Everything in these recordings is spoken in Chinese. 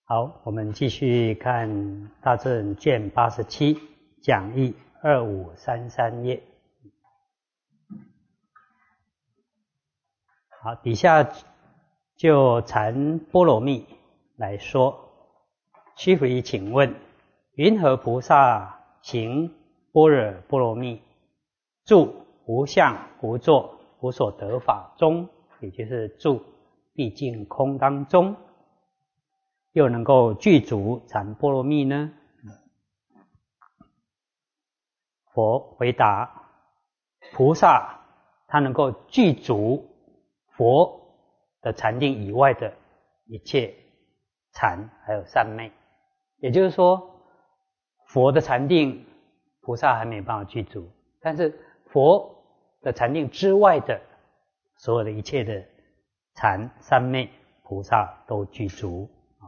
好，我们继续看《大正卷87讲义2533页。好，底下就禅波罗蜜来说，须弥请问，云何菩萨行般若波罗蜜，住无相无作无所得法中，也就是住毕竟空当中，又能够具足禅波罗蜜呢？佛回答，菩萨他能够具足佛的禅定以外的一切禅还有三昧，也就是说佛的禅定菩萨还没办法具足，但是佛的禅定之外的所有的一切的禅三昧菩萨都具足。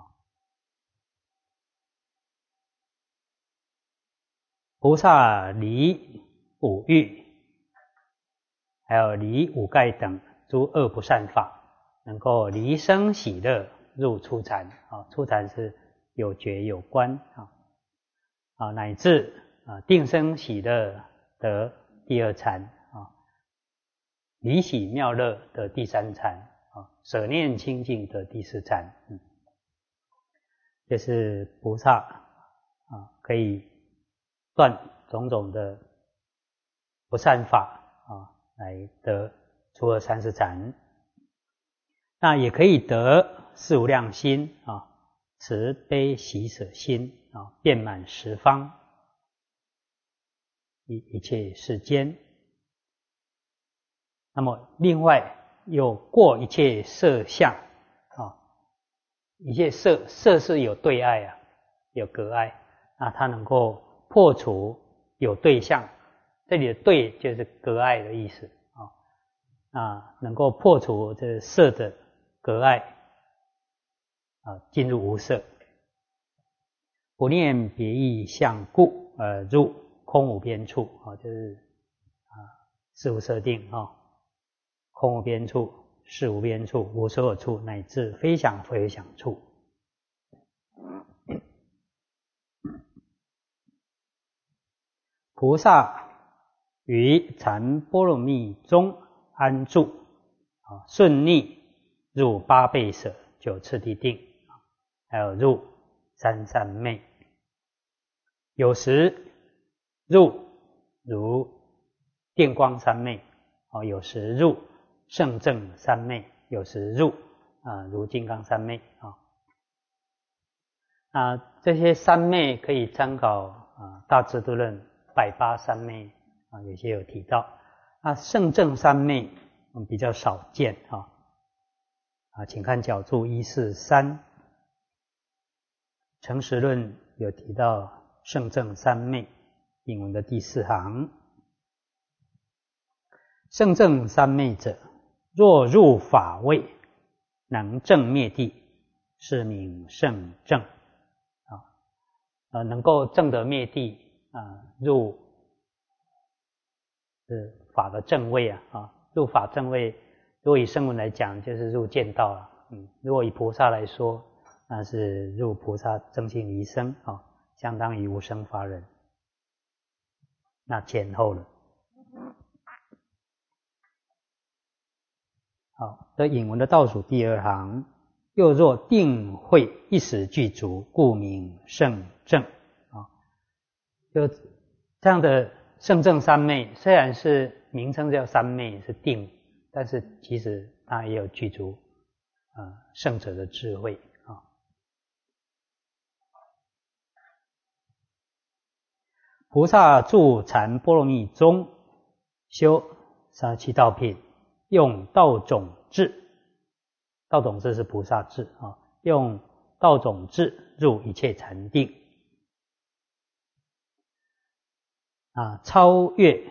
菩萨离五欲还有离五盖等诸恶不善法，能够离生喜乐入初禅。初禅是有觉有观，乃至定生喜乐得第二禅，离喜妙乐得第三禅，舍念清净得第四禅。这是菩萨可以断种种的不善法来得初二三四禅。那也可以得四无量心慈悲喜舍心遍满十方一切世间。那么另外又过一切色相一切色是有对爱有隔爱，那它能够破除有对象，这里的对就是隔爱的意思能够破除这色的隔爱进入无色，不念别异相故入空无边处就是事无色定空无边处、事无边处、无所有处，乃至非想非想处。菩萨于禅波罗蜜中安住顺逆入八倍舍九次第定，还有入三三昧，有时入如电光三昧有时入胜正三昧，有时入如金刚三昧这些三昧可以参考大智度论108三昧有些有提到。胜正三昧我们比较少见请看角注143，诚实论有提到胜正三昧，引文的第4行。胜正三昧者，若入法位能正灭地，是名胜正能够正得灭地入法的正位入法正位，如果以声闻来讲就是入见道如果以菩萨来说，那是入菩萨正信离生相当于无生法忍，那前后了。这引文的倒数第2行，又若定慧一时具足，故名胜正就这样的胜正三昧，虽然是名称叫三昧是定，但是其实它也有具足圣者的智慧菩萨住禅波罗蜜中，修37道品，用道种智，道种智是菩萨智用道种智入一切禅定超越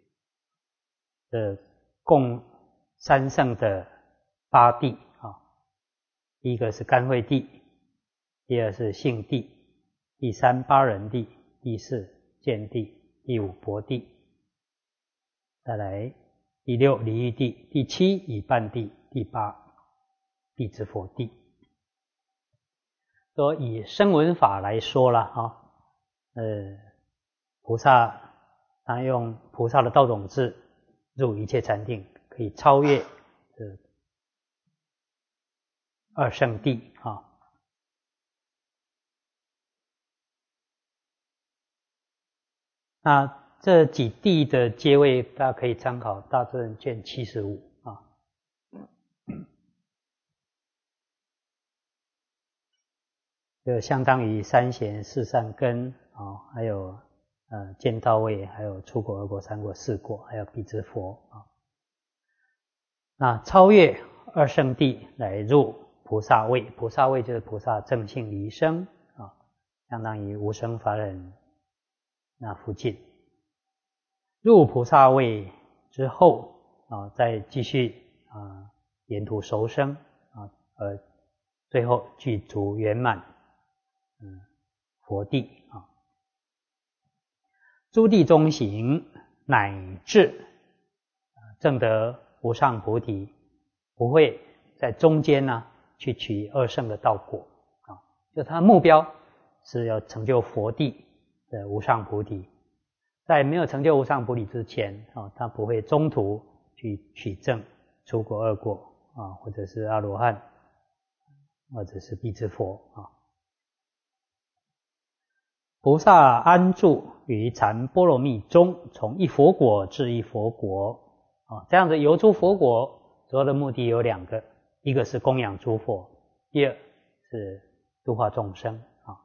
共三圣的8地第一个是甘慧地，第二是性地，第三八人地，第四见地，第五薄地，再来第六离欲地，第七已半地，第八地之佛地。 说以声闻法来说了哈，菩萨他用菩萨的道种智入一切禅定，可以超越二圣谛啊。那这几谛的阶位，大家可以参考《大智论》卷75啊。就相当于三贤、四善根啊，还有见道位，还有出果、二果、三果、四果，还有辟支佛啊。那超越二圣谛来入菩萨位，菩萨位就是菩萨正性离生啊，相当于无生法忍那附近。入菩萨位之后啊，再继续沿途熟生啊，最后具足圆满佛地啊。诸地中行，乃至证得无上菩提，不会在中间呢去取二圣的道果啊，就他目标是要成就佛地的无上菩提。在没有成就无上菩提之前啊，他不会中途去取证出果、二果啊，或者是阿罗汉，或者是辟支佛啊。菩萨安住于禅波罗蜜中，从一佛果至一佛国啊，这样子游诸佛国，主要的目的有两个，一个是供养诸佛，第二是度化众生啊。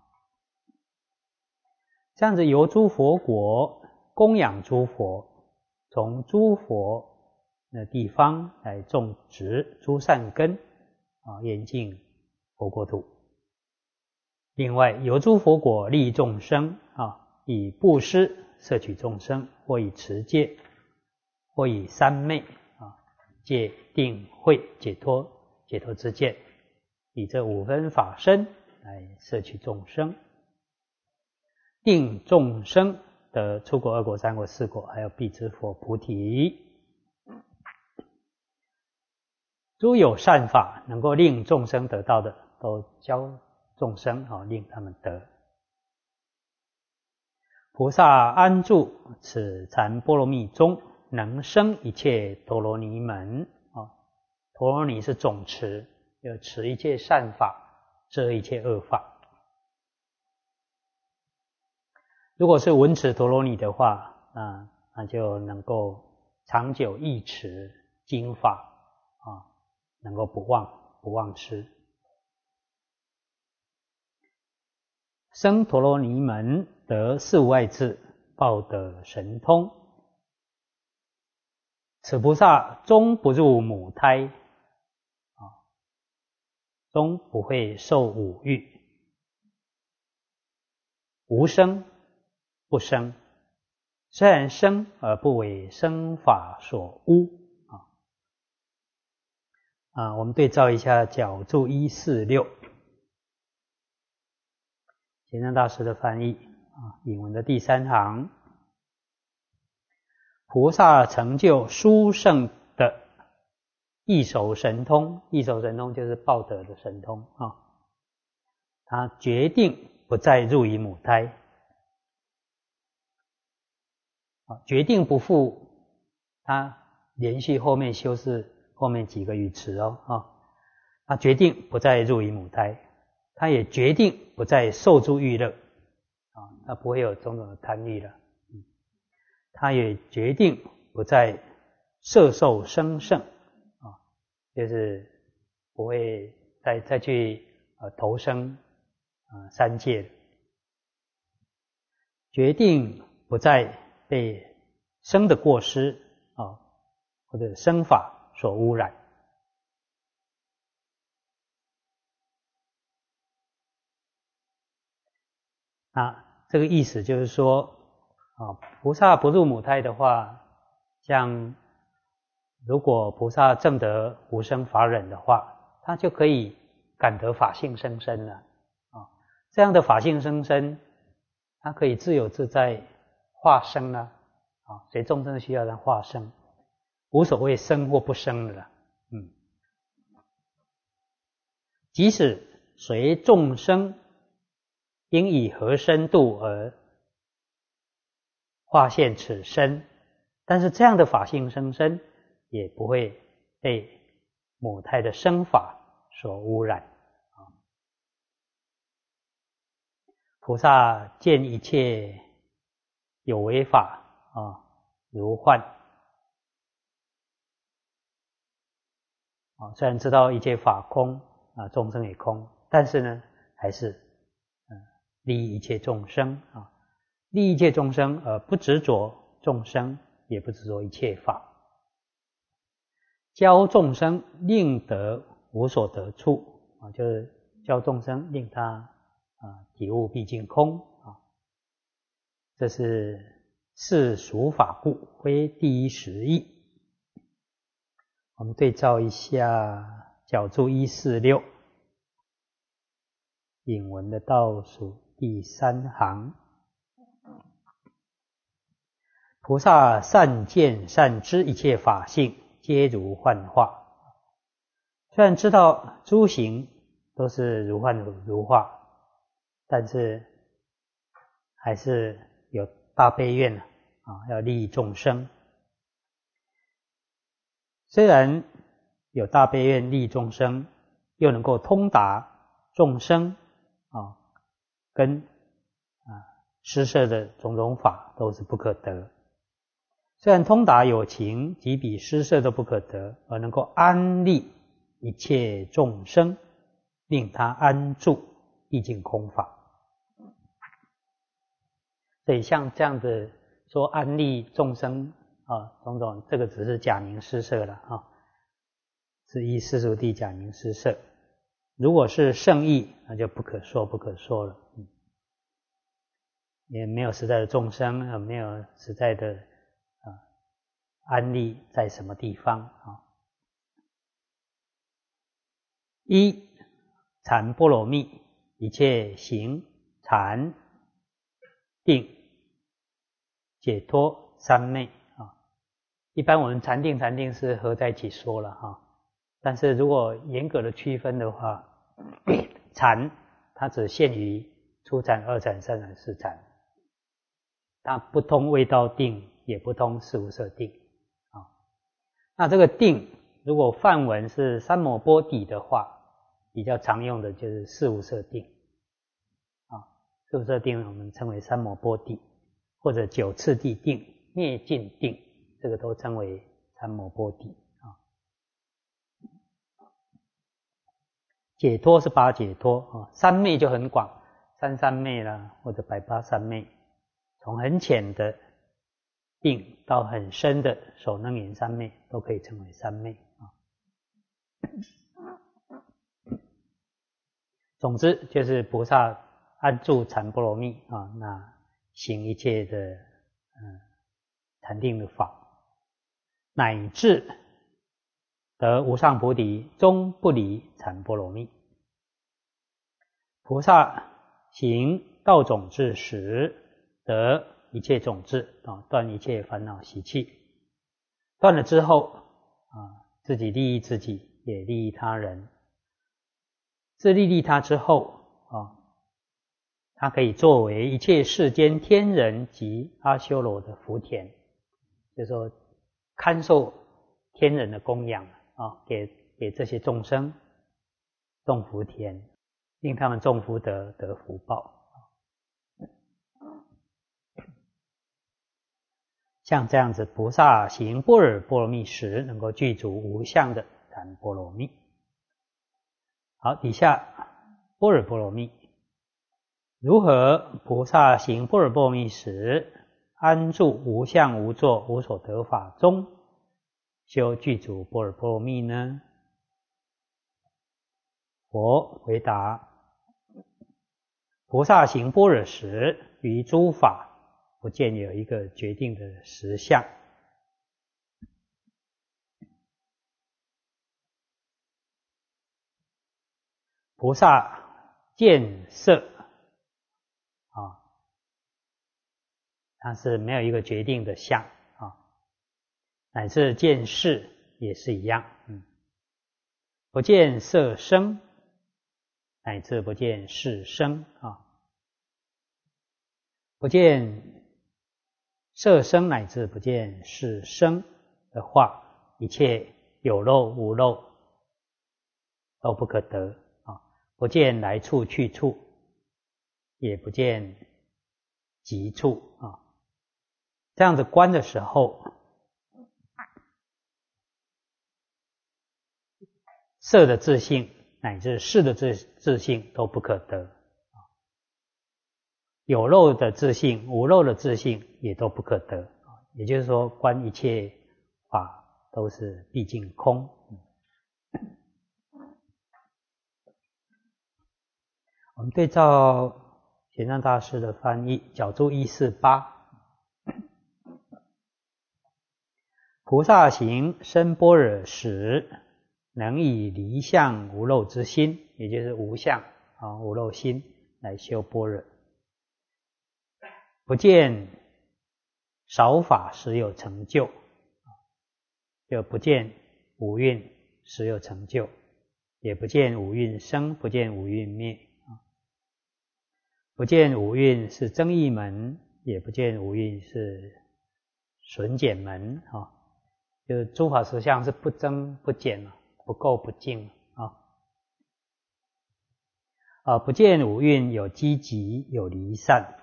这样子游诸佛国，供养诸佛，从诸佛的地方来种植诸善根啊，严净佛国土。另外游诸佛国利益众生啊，以布施摄取众生，或以持戒，或以三昧啊，戒定慧解脱之见，以这五分法身来摄取众生，令众生得出果、二果、三果、四果，还有辟支佛菩提。诸有善法能够令众生得到的，都教众生令他们得。菩萨安住此禅波罗蜜中，能生一切陀罗尼门啊。陀罗尼是总持，要持一切善法，遮一切恶法。如果是闻持陀罗尼的话，那就能够长久忆持经法啊，能够不忘失。生陀罗尼门得四无碍智，报得神通。此菩萨终不入母胎终不会受五欲，无生不生，虽然生而不为生法所污我们对照一下角注146玄奘大师的翻译引文的第3行，菩萨成就殊胜的异熟神通，异熟神通就是报得的神通他决定不再入于母胎决定不负他连续后面修饰后面几个语词他决定不再入于母胎，他也决定不再受诸欲乐他不会有种种的贪欲了他也决定不再摄受生胜就是不会再去投生三界了，决定不再被生的过失或者生法所污染。这个意思就是说菩萨不入母胎的话，像如果菩萨证得无生法忍的话，他就可以感得法性生身了这样的法性生身，他可以自由自在化生了随众生需要的化生，无所谓生或不生的了即使随众生应以何深度而化现此身，但是这样的法性生身也不会被母胎的生法所污染。菩萨见一切有为法如幻虽然知道一切法空众生也空，但是呢还是利益一切众生利益一切众生而不执着众生，也不执着一切法，教众生令得无所得处就是教众生令他体悟毕竟空这是世俗法故，非第一实义。我们对照一下角注146引文的倒数第3行，菩萨善见善知一切法性皆如幻化。虽然知道诸行都是如幻如化，但是还是有大悲愿要利益众生。虽然有大悲愿利益众生，又能够通达众生跟施设的种种法都是不可得。虽然通达有情即比施设都不可得，而能够安立一切众生，令他安住毕竟空法。所以像这样的说安立众生种种，这个只是假名施设了是依世俗谛假名施设。如果是圣意，那就不可说不可说了也没有实在的众生没有实在的安立在什么地方一禅波罗蜜，一切行禅定解脱三昧一般我们禅定是合在一起说了但是如果严格的区分的话，禅它只限于初禅、二禅、三禅、四禅，它不通味道定，也不通事无色定那这个定如果梵文是三摩波底的话，比较常用的就是事无色定事无色定我们称为三摩波底，或者九次第定、灭尽定，这个都称为三摩波底解脱是八解脱三昧就很广，三昧啦，或者180三昧，从很浅的定到很深的首能言三昧都可以称为三昧总之就是菩萨安住禅波罗蜜那行一切的禅定的法，乃至得无上菩提，终不离禅波罗蜜。菩萨行道种智时，得一切种智断一切烦恼习气。断了之后自己利益自己，也利益他人。自利他之后它可以作为一切世间天人及阿修罗的福田，就是说堪受天人的供养给这些众生种福田，令他们种福德得福报。像这样子，菩萨行般若波罗蜜时，能够具足无相的禅波罗蜜。好，底下般若波罗蜜，如何菩萨行般若波罗蜜时，安住无相无作无所得法中，修具足般若波罗蜜呢？佛回答：菩萨行般若时，于诸法不见有一个决定的实相。菩萨见色它是没有一个决定的相乃至见识也是一样不见色声，乃至不见识声不见色声乃至不见是声的话，一切有漏无漏都不可得啊！不见来处去处，也不见极处啊！这样子观的时候，色的自性乃至事的自性都不可得，有漏的自性、无漏的自性也都不可得。也就是说，观一切法都是毕竟空。我们对照玄奘大师的翻译，角注148，菩萨行深般若时，能以离相无漏之心，也就是无相无漏心来修般若，不见少法时有成就，就不见五蕴时有成就，也不见五蕴生，不见五蕴灭，不见五蕴是增益门，也不见五蕴是损减门就是诸法实相是不增不减，不垢不净不见五蕴有积集有离散，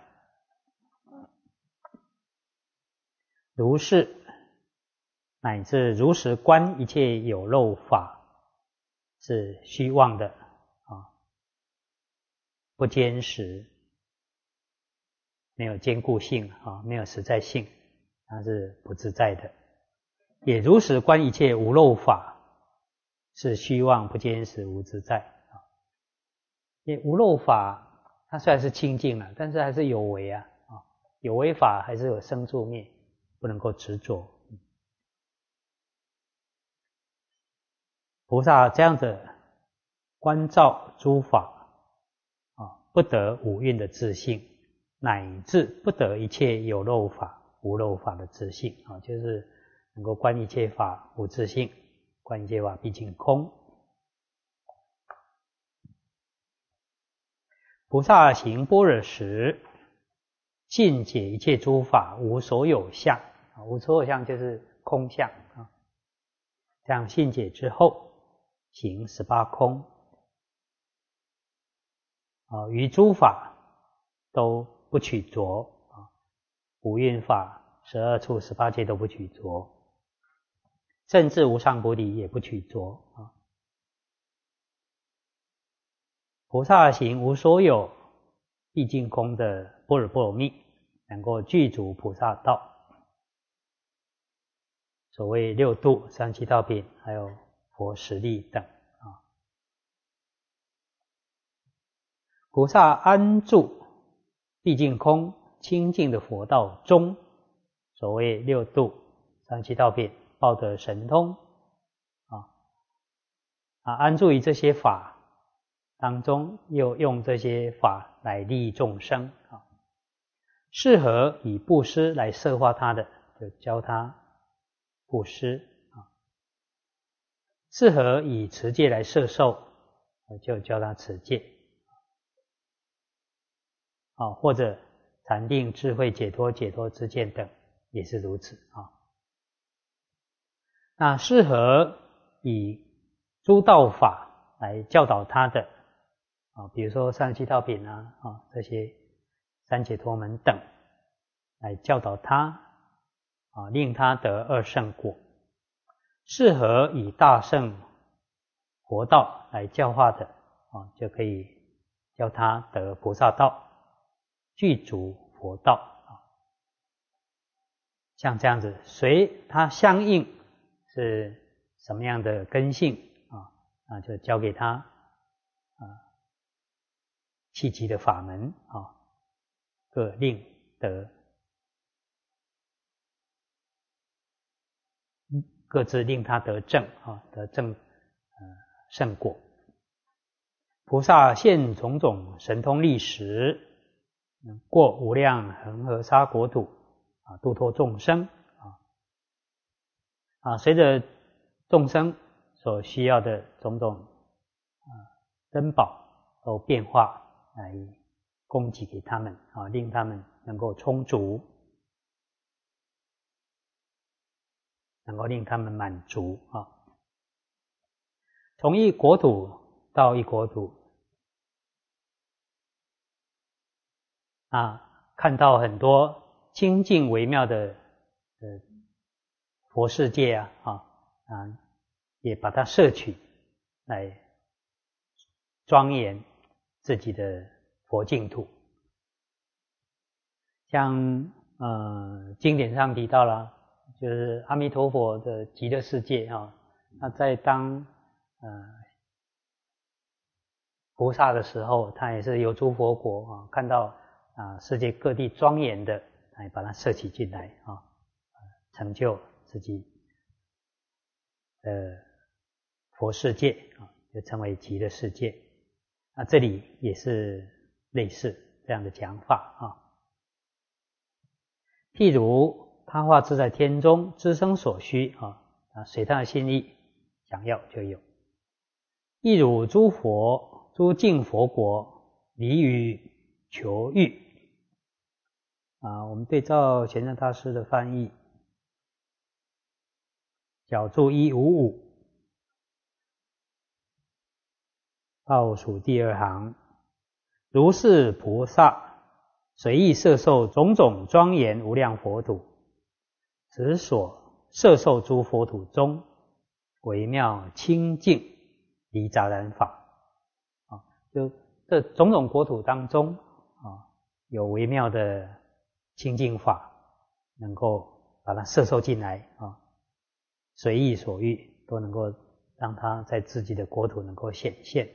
如是乃至如实观一切有漏法是虚妄的不坚实，没有坚固性没有实在性，它是不自在的。也如实观一切无漏法是虚妄不坚实无自在因为无漏法它虽然是清净了，但是还是有为有为法还是有生住灭，不能够执着。菩萨这样子观照诸法不得五蕴的自性，乃至不得一切有漏法无漏法的自性就是能够观一切法无自性，观一切法毕竟空。菩萨行般若时，尽解一切诸法无所有相无所有相就是空相这样信解之后，行18空于诸法都不取着五蕴法12处18界都不取着，甚至无上菩提也不取着菩萨行无所有毕竟空的般若波罗蜜，能够具足菩萨道。所谓六度、37道品，还有佛实力等菩萨安住毕竟空清净的佛道中，所谓六度、37道品，报得神通安住于这些法当中，又用这些法来利益众生适合以布施来摄化他的，就教他布施适合以持戒来摄受，就教他持戒或者禅定、智慧、解脱、解脱知见等也是如此那适合以诸道法来教导他的比如说37道品这些三解脱门等，来教导他令他得二圣果。适合以大圣佛道来教化的就可以教他得菩萨道，具足佛道像这样子，随他相应是什么样的根性就教给他契机的法门各令得各自令他得正得正圣果。菩萨现种种神通力时，过无量恒河沙国土度脱众生随着众生所需要的种种珍宝都变化来供给给他们令他们能够充足，能够令他们满足啊。从一国土到一国土啊，看到很多清净微妙的佛世界也把它摄取来庄严自己的佛净土。像经典上提到了，就是阿弥陀佛的极乐世界那在当菩萨的时候，他也是有诸佛国看到世界各地庄严的，来把它摄取进来成就自己的佛世界就称为极乐世界。那这里也是类似这样的讲法譬如他化自在天中，知生所需随他的心意，想要就有。亦如诸佛、诸净佛国，离于求欲我们对照玄奘大师的翻译，小注155，倒数第二行，如是菩萨随意摄受种种庄严无量佛土，此所摄受诸佛土中微妙清净离杂染法就这种种国土当中有微妙的清净法，能够把它摄受进来随意所欲都能够让它在自己的国土能够显现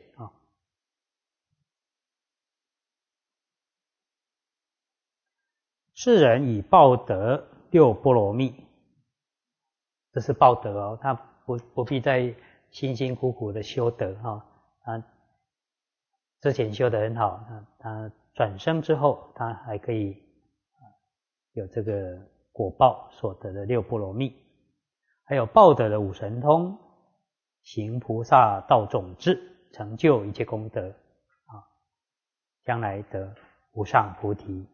世人以报得六波罗蜜，这是报得他不必再辛辛苦苦的修德他之前修得很好，他转生之后，他还可以有这个果报所得的六波罗蜜，还有报得的五神通，行菩萨道种智，成就一切功德将来得无上菩提。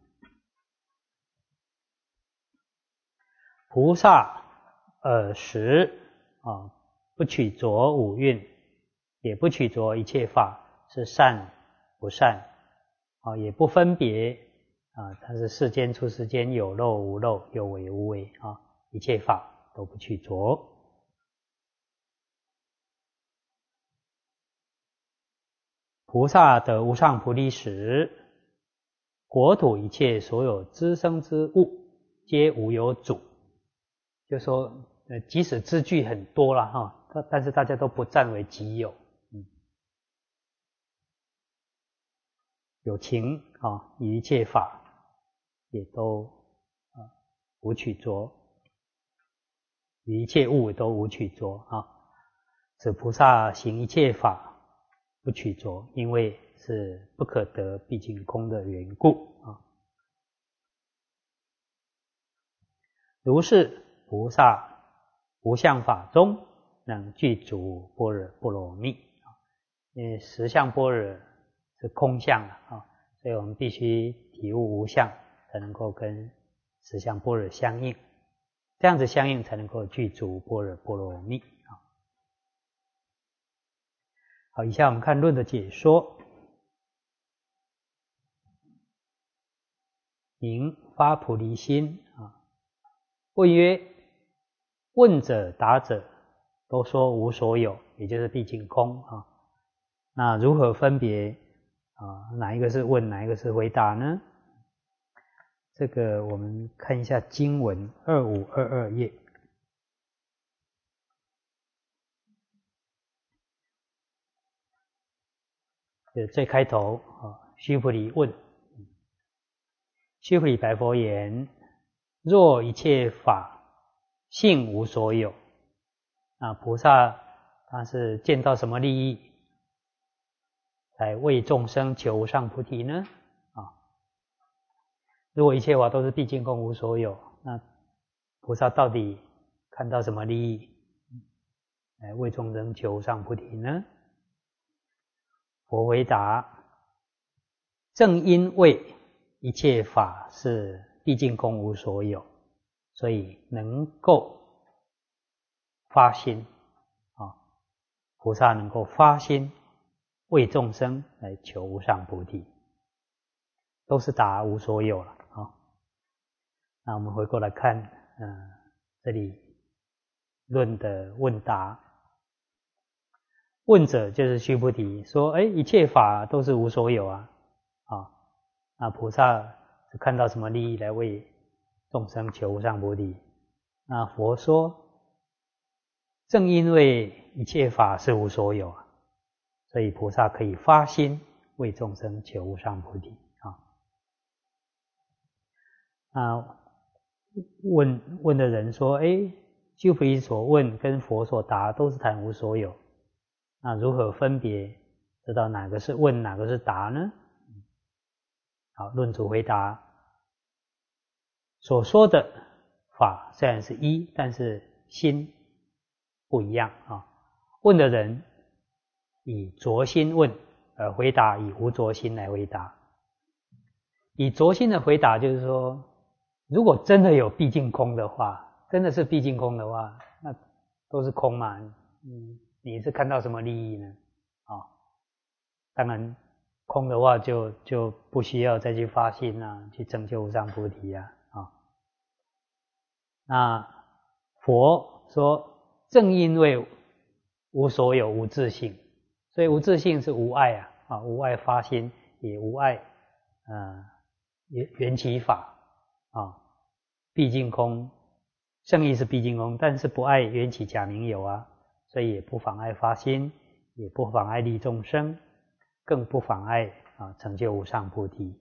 菩萨耳识不取着五蕴，也不取着一切法是善不善也不分别它是世间出世间，有漏无漏，有为无为一切法都不取着。菩萨得无上菩提时，国土一切所有资生之物皆无有主，就说即使资具很多了但是大家都不占为己有有情与一切法也都无取着，与一切物都无取着此菩萨行一切法不取着，因为是不可得毕竟空的缘故如是菩萨无相法中能具足般若波罗蜜因为实相般若是空相所以我们必须体悟无相，才能够跟实相般若相应，这样子相应才能够具足般若波罗蜜好，以下我们看论的解说。名发菩提心问曰：问者答者都说无所有，也就是毕竟空那如何分别哪一个是问，哪一个是回答呢？这个我们看一下经文2522页。最开头须菩提问，须菩提白佛言：若一切法性无所有菩萨他是见到什么利益来为众生求无上菩提呢如果一切法都是毕竟空无所有，那菩萨到底看到什么利益来为众生求无上菩提呢？佛回答：正因为一切法是毕竟空无所有，所以能够发心菩萨能够发心为众生来求无上菩提，都是答无所有了那我们回过来看这里论的问答，问者就是须菩提说一切法都是无所有那菩萨是看到什么利益来为众生求无上菩提？那佛说正因为一切法是无所有所以菩萨可以发心为众生求无上菩提问的人说须菩提所问跟佛所答都是谈无所有，那如何分别知道哪个是问哪个是答呢？好，论主回答所说的法虽然是一，但是心不一样问的人以着心问，而回答以无着心来回答。以着心的回答就是说，如果真的有毕竟空的话，真的是毕竟空的话，那都是空嘛，你是看到什么利益呢？当然空的话就不需要再去发心去成就无上菩提那佛说正因为无所有无自性，所以无自性是无碍无碍发心，也无碍缘起法毕竟空，圣义是毕竟空，但是不碍缘起假名有所以也不妨碍发心，也不妨碍利众生，更不妨碍成就无上菩提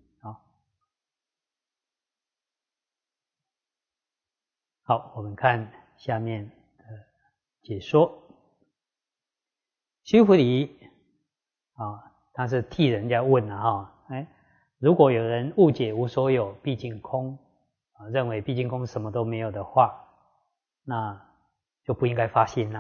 好，我们看下面的解说。须菩提他是替人家问如果有人误解无所有毕竟空认为毕竟空什么都没有的话，那就不应该发心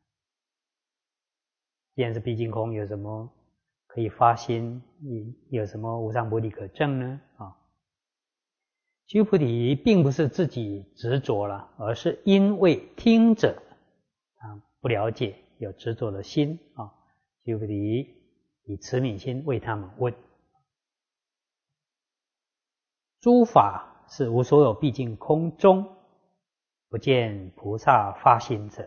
既然是毕竟空，有什么可以发心，有什么无上菩提可证呢须菩提并不是自己执着了，而是因为听者不了解，有执着的心须菩提以慈悯心为他们问。诸法是无所有毕竟空中，不见菩萨发心者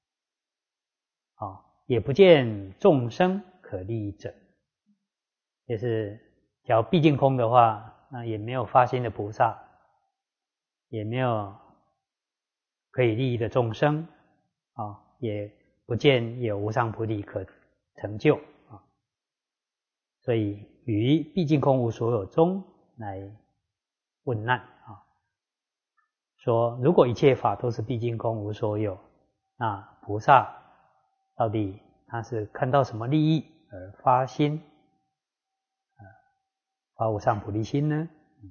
也不见众生可利益者。就是假如毕竟空的话，那也没有发心的菩萨，也没有可以利益的众生也不见有无上菩提可成就所以于毕竟空无所有中来问难说如果一切法都是毕竟空无所有，那菩萨到底他是看到什么利益而发心发无上菩提心呢？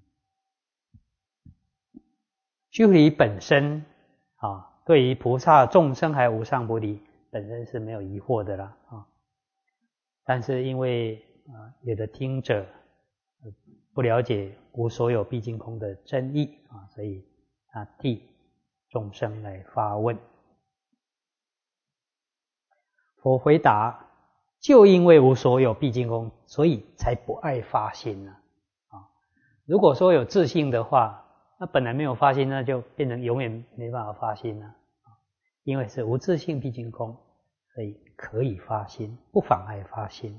须菩提本身对于菩萨众生还有无上菩提本身是没有疑惑的啦但是因为有的听者不了解无所有毕竟空的真义所以他替众生来发问。佛回答就因为无所有毕竟空，所以才不爱发心如果说有自性的话，那本来没有发心，那就变成永远没办法发心了因为是无自性毕竟空，所以可以发心，不妨碍发心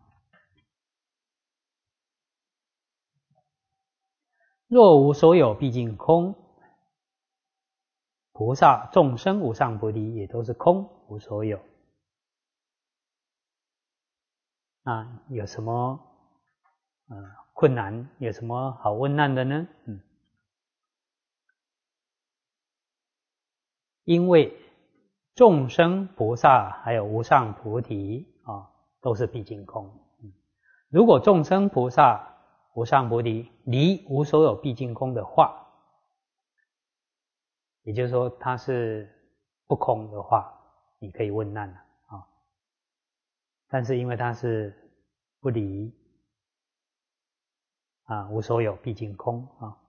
若无所有毕竟空，菩萨众生无上菩提也都是空无所有有什么困难，有什么好问难的呢？因为众生菩萨还有无上菩提都是毕竟空如果众生菩萨无上菩提离无所有毕竟空的话，也就是说它是不空的话，你可以问难了但是因为它是不离无所有毕竟空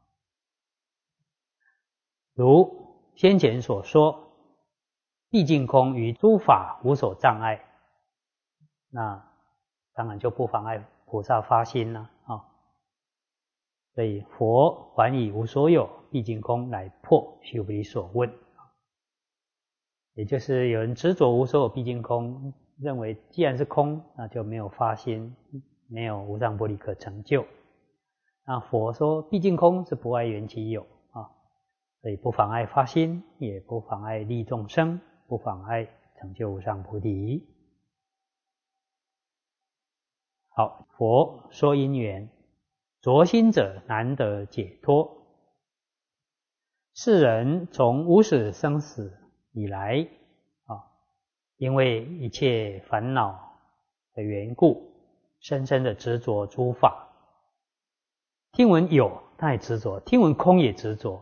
如先前所说，毕竟空于诸法无所障碍，那当然就不妨碍菩萨发心了所以佛还以无所有毕竟空来破须菩提所问，也就是有人执着无所有毕竟空，认为既然是空，那就没有发心，没有无上菩提可成就。那佛说毕竟空是不碍缘起有所以不妨碍发心，也不妨碍利众生，不妨碍成就无上菩提。好，佛说因缘，着心者难得解脱。世人从无始生死以来因为一切烦恼的缘故，深深的执着诸法。听闻有他也执着，听闻空也执着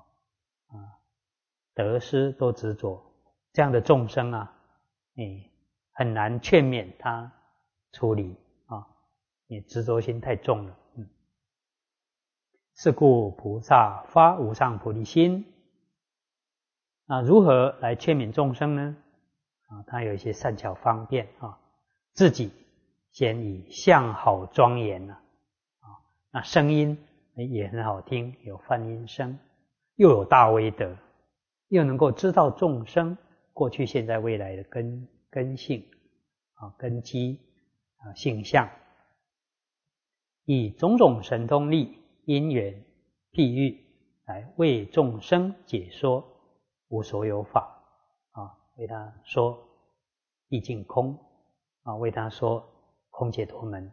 得失都执着，这样的众生很难劝勉他处理你执着心太重了。是故菩萨发无上菩提心。那如何来劝勉众生呢？他有一些善巧方便自己先以相好庄严那声音也很好听，有梵音声，又有大威德，又能够知道众生过去现在未来的根性根基性相，以种种神通力因缘譬喻来为众生解说无所有法为他说毕竟空为他说空解脱门，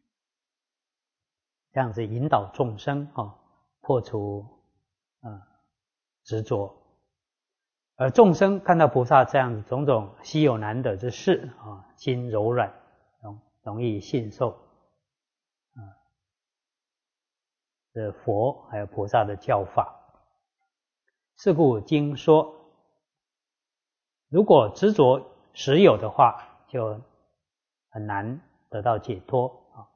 这样子引导众生破除执着。而众生看到菩萨这样子种种稀有难得之事心柔软，容易信受佛还有菩萨的教法。是故经说，如果执着实有的话，就很难得到解脱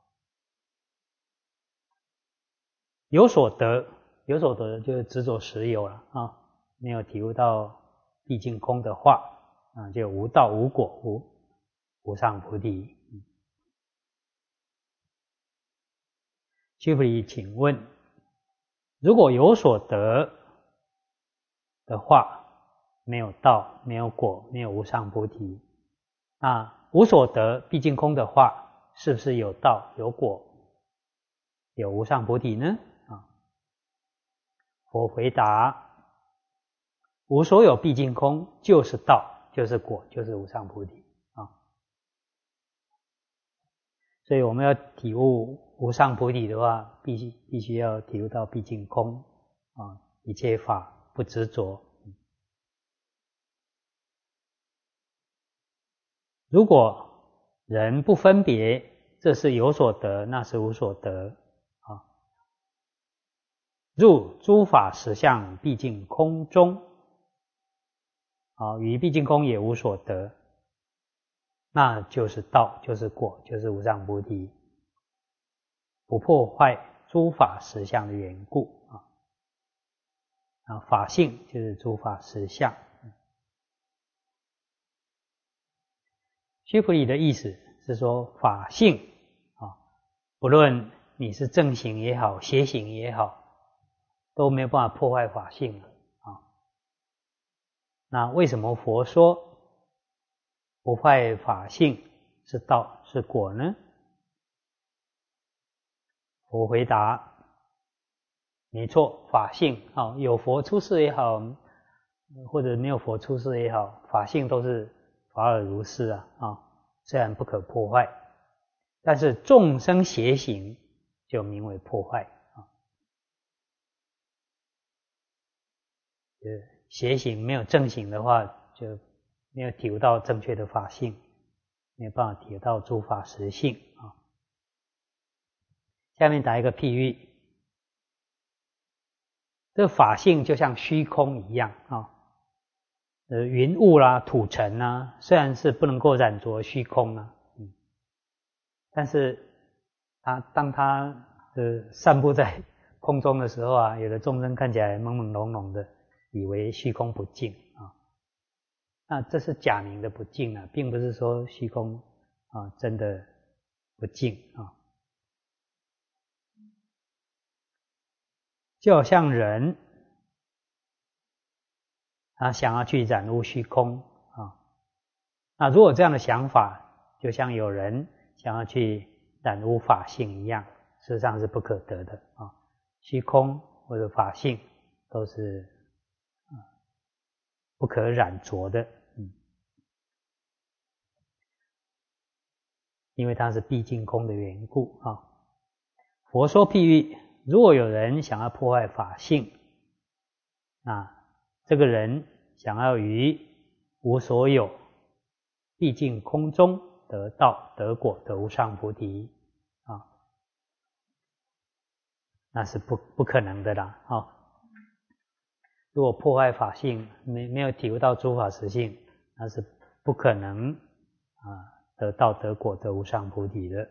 有所得就是执着实有了没有体悟到毕竟空的话就无道无果无上菩提。须菩提，请问，如果有所得的话，没有道，没有果，没有无上菩提，那无所得毕竟空的话，是不是有道有果有无上菩提呢？佛回答，无所有毕竟空就是道，就是果，就是无上菩提所以我们要体悟无上菩提的话，必须要体悟到毕竟空一切法不执着。如果人不分别，这是有所得，那是无所得入诸法实相毕竟空中于毕竟空也无所得，那就是道，就是果，就是无上菩提，不破坏诸法实相的缘故法性就是诸法实相。须菩提的意思是说，法性不论你是正行也好，邪行也好，都没有办法破坏法性那为什么佛说不坏法性是道是果呢？佛回答，没错，法性有佛出世也好，或者没有佛出世也好，法性都是法尔如是虽然不可破坏，但是众生邪行就名为破坏邪行没有正行的话，就没有体悟到正确的法性，没有办法体悟到诸法实性下面打一个譬喻，这法性就像虚空一样云雾啦、土尘啦，虽然是不能够染着虚空但是当它散布在空中的时候啊，有的众生看起来朦朦胧胧的，以为虚空不净啊。那这是假名的不净啊，并不是说虚空啊真的不净啊。就好像人他想要去染污虚空啊，那如果这样的想法，就像有人想要去染污法性一样，事实上是不可得的啊。虚空或者法性都是不可染着的，因为它是毕竟空的缘故啊。佛说譬喻，如果有人想要破坏法性，这个人想要于无所有、毕竟空中得道、得果、得无上菩提啊，那是不可能的啦啊！如果破坏法性，没有体悟到诸法实性，那是不可能得道、得果、得无上菩提的。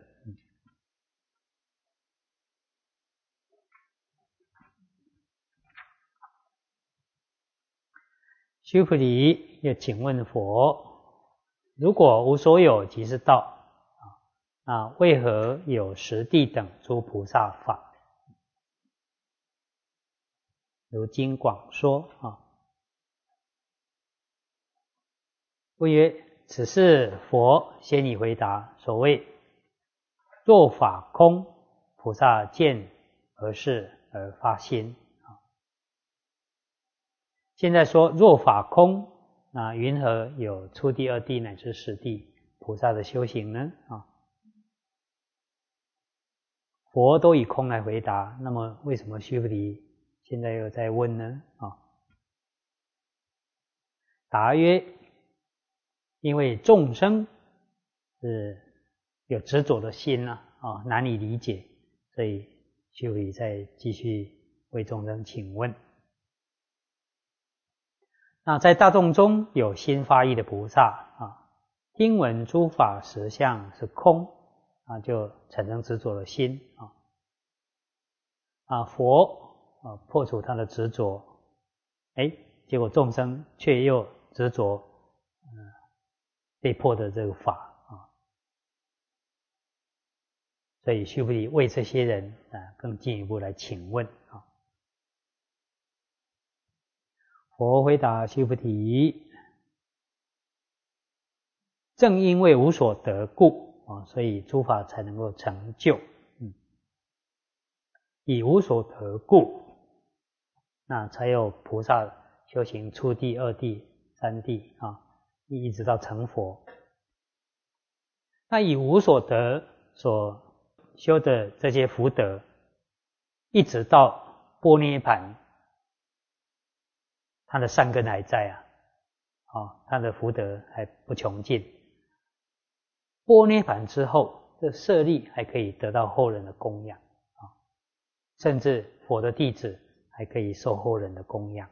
须菩提又请问佛：如果无所有即是道，为何有十地等诸菩萨法？如经广说啊。不曰：此是佛先已回答。所谓若法空，菩萨见何事而发心？现在说若法空，那云何有初地、二地乃至十地菩萨的修行呢？佛都以空来回答，那么为什么须菩提现在又在问呢？答曰：因为众生是有执着的心难以理解，所以须菩提再继续为众生请问。那在大众中有心发意的菩萨听闻诸法实相是空就产生执着的心佛破除他的执着，结果众生却又执着被迫的这个法所以须菩提为这些人更进一步来请问佛回答须菩提：正因为无所得故所以诸法才能够成就。以无所得故，那才有菩萨修行初地、二地、三地一直到成佛。那以无所得所修的这些福德，一直到般涅槃，他的善根还在他的福德还不穷尽。般涅槃之后，这舍利还可以得到后人的供养甚至佛的弟子还可以受后人的供养。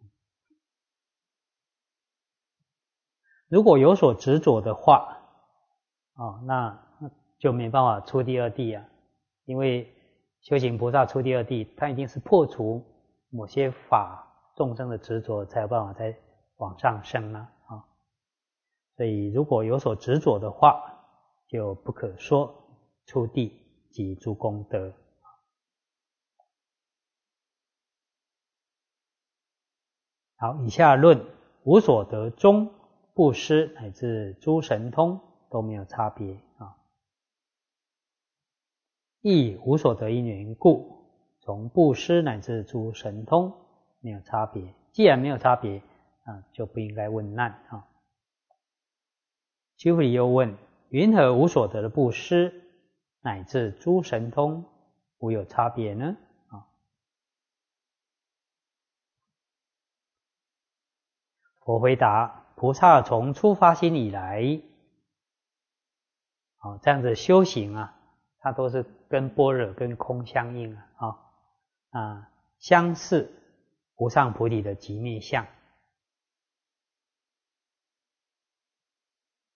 如果有所执着的话那就没办法初地、二地因为修行菩萨初地、二地，他一定是破除某些法众生的执着，才有办法再往上升所以如果有所执着的话，就不可说初地及诸功德。好，以下论无所得中，布施乃至诸神通都没有差别亦无所得因缘故，从布施乃至诸神通没有差别。既然没有差别就不应该问难须菩提又问：云何无所得的布施乃至诸神通无有差别呢？佛回答：菩萨从初发心以来这样子修行它都是跟般若跟空相应相似无上菩提的极灭相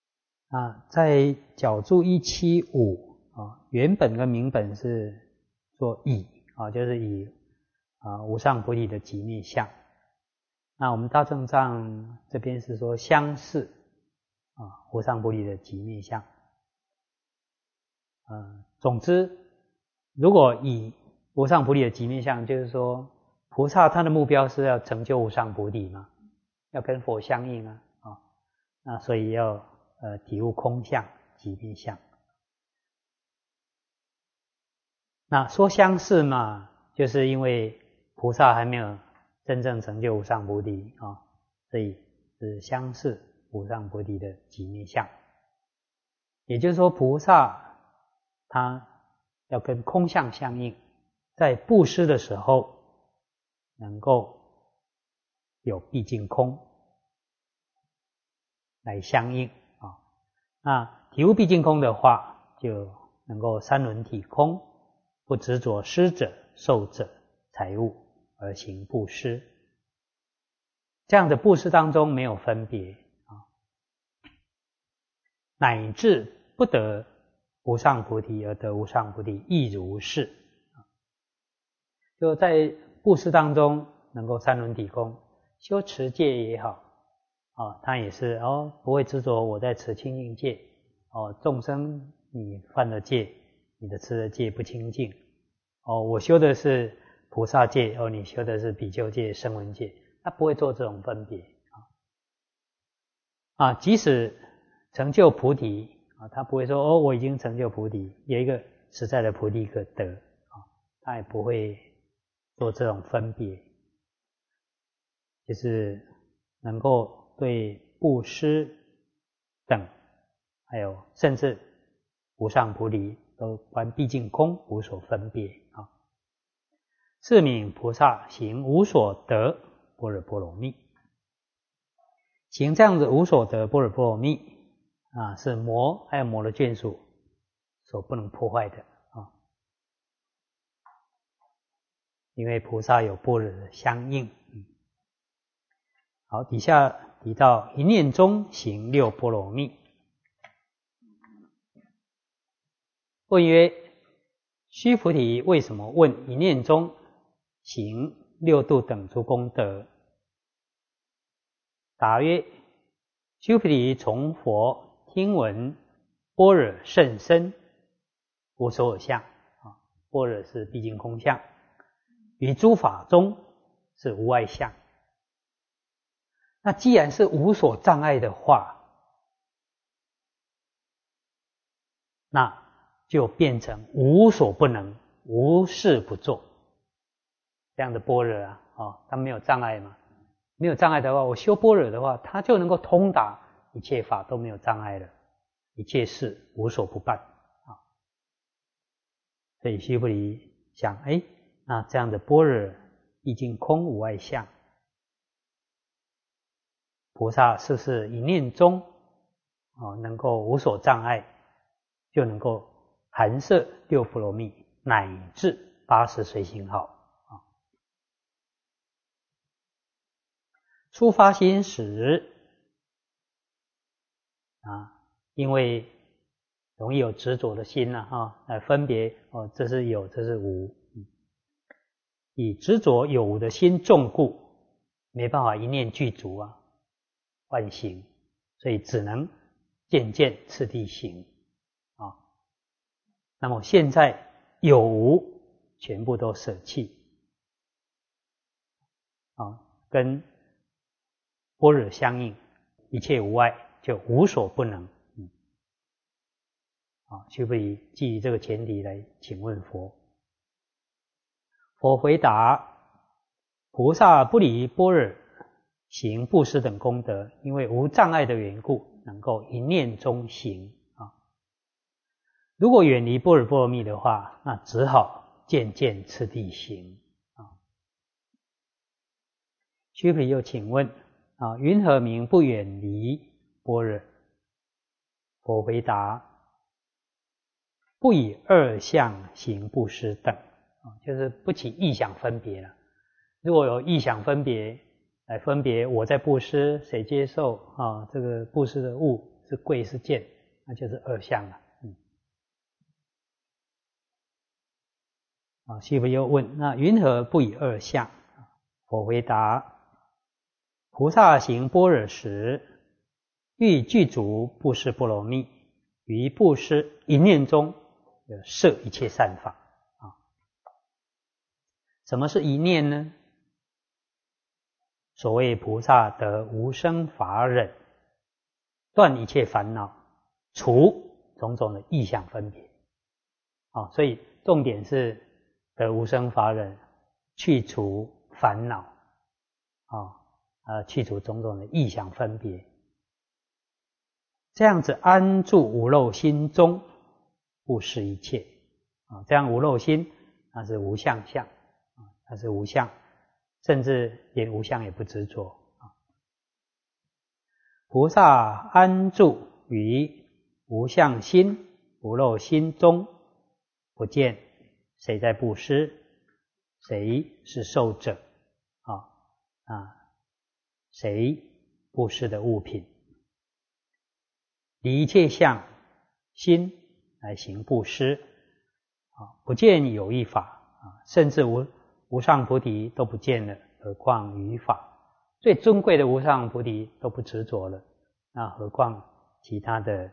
在角注175原本跟明本是做以就是以无上菩提的极灭相。那我们大正藏这边是说相似无上菩提的极灭相。总之，如果以无上菩提的极灭相，就是说菩萨他的目标是要成就无上菩提嘛，要跟佛相应那所以要体悟空相极灭相。那说相似嘛，就是因为菩萨还没有真正成就无上菩提所以是相似无上菩提的极灭相。也就是说，菩萨他要跟空相相应，在布施的时候能够有毕竟空来相应那体悟毕竟空的话，就能够三轮体空，不执着施者、受者、财物而行布施。这样的布施当中没有分别乃至不得无上菩提而得无上菩提亦如是。就在布施当中能够三轮体空，修持戒也好他也是不会执着我在持清净戒众生你犯了戒，你的持的戒不清净我修的是菩萨戒你修的是比丘戒、声闻戒，他不会做这种分别即使成就菩提他不会说我已经成就菩提，有一个实在的菩提可得他也不会做这种分别，就是能够对布施等还有甚至无上菩提都观毕竟空无所分别是名菩萨行无所得般若波罗蜜。行这样子无所得般若波罗蜜是魔还有魔的眷属所不能破坏的因为菩萨有般若的相应好，底下提到一念中行六波罗蜜。问曰：须菩提，为什么问一念中行六度等诸功德？答曰：须菩提，从佛听闻般若甚深，无所有相般若是毕竟空相，于诸法中是无碍相。那既然是无所障碍的话，那就变成无所不能，无事不做。这样的般若它没有障碍嘛？没有障碍的话，我修般若的话，它就能够通达一切法都没有障碍了，一切事无所不办所以须菩提想，那这样的般若毕竟空无碍相，菩萨是不是一念中能够无所障碍，就能够含摄六波罗蜜乃至80随行好初发心时因为容易有执着的心来分别这是有，这是无以执着有无的心重故，没办法一念具足万行，所以只能渐渐次第行那么现在有无全部都舍弃跟般若相应，一切无碍，就无所不能须菩提基于这个前提来请问佛。佛回答：菩萨不离般若行布施等功德，因为无障碍的缘故，能够一念中行如果远离般若波罗蜜的话，那只好渐渐次第行须菩提又请问云何名不远离般若？佛回答：不以二相行布施等就是不起异想分别了。如果有异想分别来分别我在布施，谁接受这个布施的物是贵是贱，那就是二相了须菩提又问：那云何不以二相？佛回答：菩萨行般若时，欲具足布施波罗蜜，于布施一念中摄一切善法。什么是一念呢？所谓菩萨得无生法忍，断一切烦恼，除种种的意想分别。所以重点是得无生法忍，去除烦恼，去除种种的意想分别。这样子安住无漏心中，布施一切。这样无漏心，它是无相相，它是无相，甚至连无相也不执着。菩萨安住于无相心、无漏心中，不见谁在布施，谁是受者，谁布施的物品，离一切相心来行布施，不见有一法，甚至无上菩提都不见了，何况于法？最尊贵的无上菩提都不执着了，那何况其他的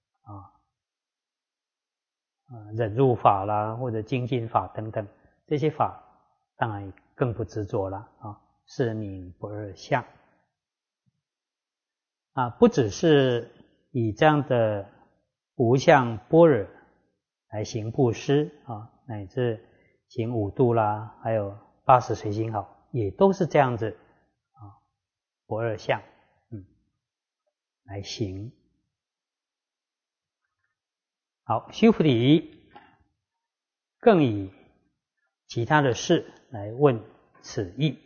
忍辱法啦，或者精进法等等，这些法当然更不执着了是名不二相。不只是以这样的无相般若来行布施乃至行五度啦，还有80随行好，也都是这样子不二相来行。好，须菩提更以其他的事来问此意。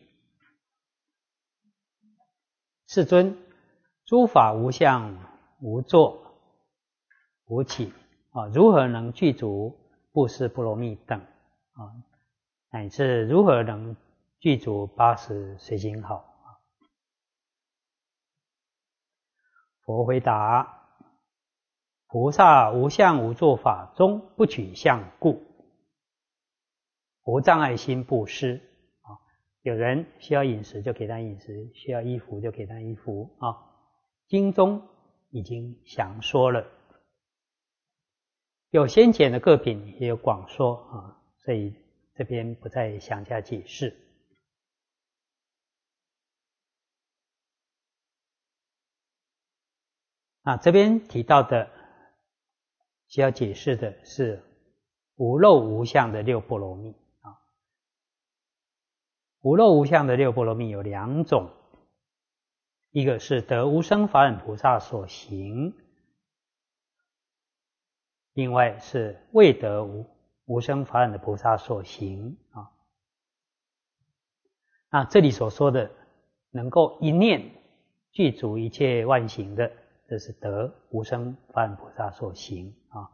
世尊，诸法无相、无作、无起如何能具足布施波罗蜜等乃至如何能具足80随行好？佛回答：菩萨无相无作法中不取相故，无障碍心布施。有人需要饮食就给他饮食，需要衣服就给他衣服经中已经详说了，有先前的各品也有广说所以这边不再详加解释。这边提到的需要解释的是无漏无相的六波罗蜜无漏无相的六波罗蜜有2种，一个是得无生法忍菩萨所行，另外是未得无生法忍的菩萨所行这里所说的能够一念具足一切万行的，这是得无生法忍菩萨所行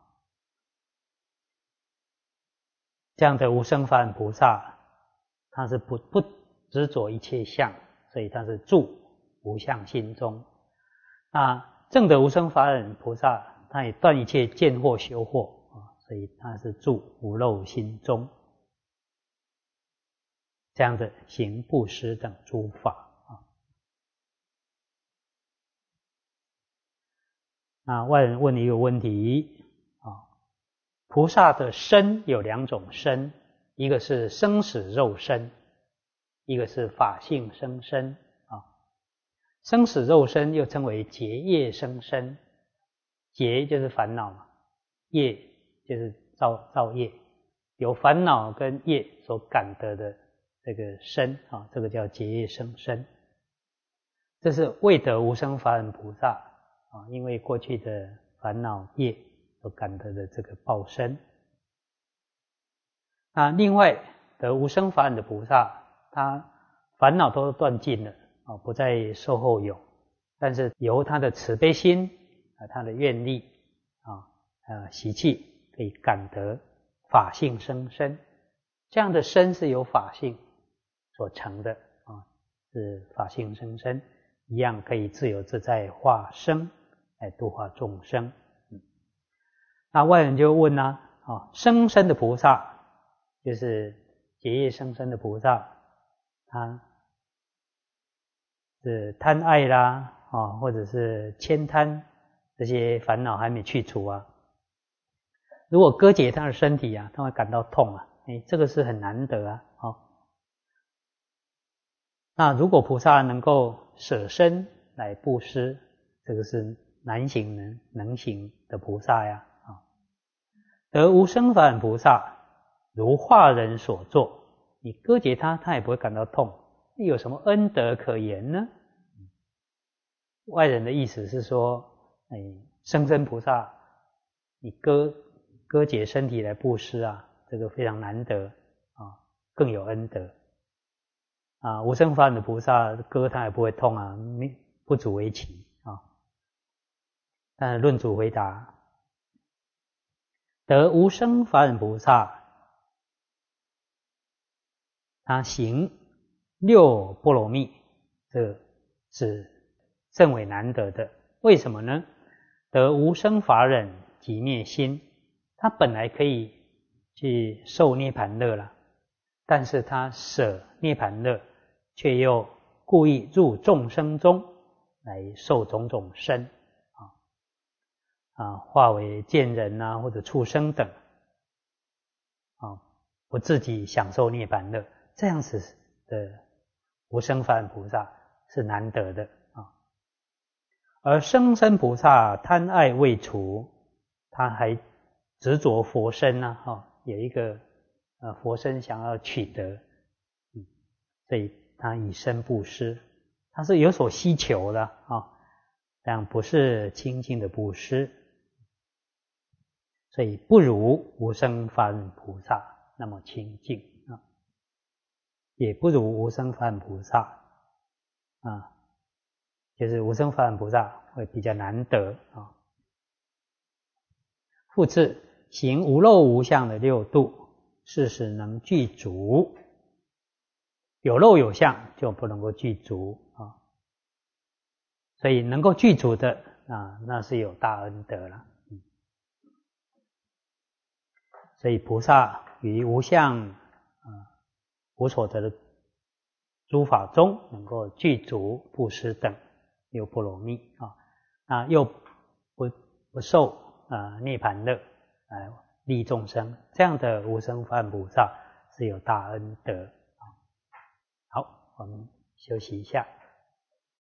这样的无生法忍菩萨，他是不执着一切相，所以他是住无相心中。证得无生法忍菩萨，他也断一切见惑修惑所以他是住无漏心中。这样的行布施等诸法外人问一个问题菩萨的身有2种身，一个是生死肉身，一个是法性生身生死肉身又称为结业生身，结就是烦恼嘛，业就是造业，由烦恼跟业所感得的这个身这个叫结业生身。这是未得无生法忍菩萨因为过去的烦恼业所感得的这个报身。另外得无生法忍的菩萨，他烦恼都断尽了不再受后有，但是由他的慈悲心他的愿力习气可以感得法性生身。这样的身是由法性所成的是法性生身，一样可以自由自在化生来度化众生。外人就问生身的菩萨就是结业生生的菩萨，他是贪爱啦，或者是悭贪这些烦恼还没去除啊。如果割解他的身体啊，他会感到痛啊，这个是很难得啊。那如果菩萨能够舍身来布施，这个是难行能行的菩萨呀。得无生法菩萨如化人所作，你割解他，他也不会感到痛，有什么恩德可言呢？外人的意思是说，生身菩萨，你割解身体来布施啊，这个非常难得啊，更有恩德啊。无生法忍的菩萨割他也不会痛啊，不足为奇啊。但是论主回答，得无生法忍菩萨，他行六波罗蜜，这是甚为难得的。为什么呢？得无生法忍即灭心，他本来可以去受涅盘乐了，但是他舍涅盘乐，却又故意入众生中来受种种身化为贱人啊，或者畜生等不自己享受涅盘乐，这样子的无生法忍菩萨是难得的啊。而生身菩萨贪爱未除，他还执着佛身啊，有一个佛身想要取得，所以他以身布施，他是有所希求的啊，但不是清净的布施，所以不如无生法忍菩萨那么清净啊，也不如无生法忍菩萨啊，就是无生法忍菩萨会比较难得啊。复次，行无漏无相的六度，事实能具足，有漏有相就不能够具足啊。所以能够具足的那是有大恩德了。所以菩萨于无相无所得的诸法中，能够具足布施等六波罗蜜又不受涅盘乐来利众生，这样的无生法忍菩萨是有大恩德。好，我们休息一下。